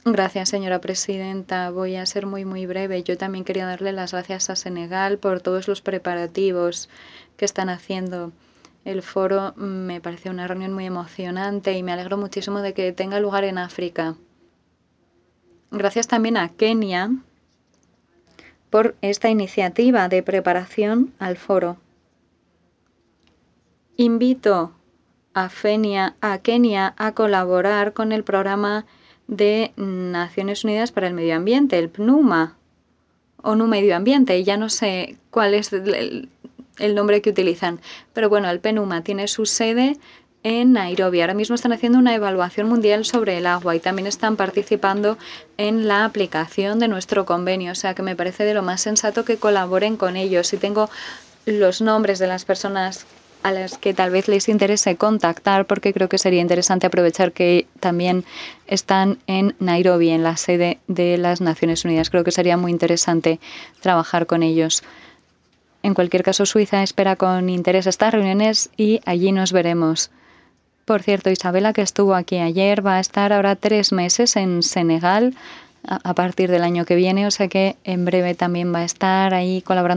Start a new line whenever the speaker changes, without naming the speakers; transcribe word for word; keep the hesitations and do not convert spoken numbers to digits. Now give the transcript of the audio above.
Gracias, señora presidenta. Voy a ser muy, muy breve. Yo también quería darle las gracias a Senegal por todos los preparativos que están haciendo. El foro me pareció una reunión muy emocionante y me alegro muchísimo de que tenga lugar en África. Gracias también a Kenia por esta iniciativa de preparación al foro. Invito a, Fenia, a Kenia a colaborar con el programa de Naciones Unidas para el Medio Ambiente, el P N U M A, o no Medio Ambiente, ya no sé cuál es el, el nombre que utilizan, pero bueno, el P N U M A tiene su sede en Nairobi. Ahora mismo están haciendo una evaluación mundial sobre el agua y también están participando en la aplicación de nuestro convenio, o sea que me parece de lo más sensato que colaboren con ellos. Y tengo los nombres de las personas a las que tal vez les interese contactar, porque creo que sería interesante aprovechar que también están en Nairobi, en la sede de las Naciones Unidas. Creo que sería muy interesante trabajar con ellos. En cualquier caso, Suiza espera con interés estas reuniones y allí nos veremos. Por cierto, Isabela, que estuvo aquí ayer, va a estar ahora tres meses en Senegal a partir del año que viene, o sea que en breve también va a estar ahí colaborando